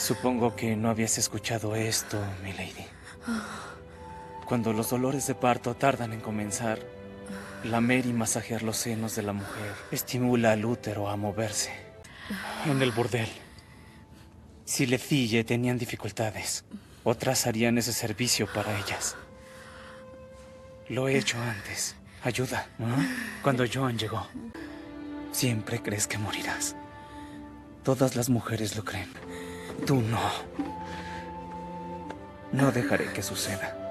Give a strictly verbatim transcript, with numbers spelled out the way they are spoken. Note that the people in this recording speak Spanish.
Supongo que no habías escuchado esto, milady. Cuando los dolores de parto tardan en comenzar, lamer y masajear los senos de la mujer estimula al útero a moverse. En el burdel, si Lethy y tenían dificultades, otras harían ese servicio para ellas. Lo he hecho antes. Ayuda, ¿no? Cuando Joan llegó, siempre crees que morirás. Todas las mujeres lo creen. Tú no. No dejaré que suceda.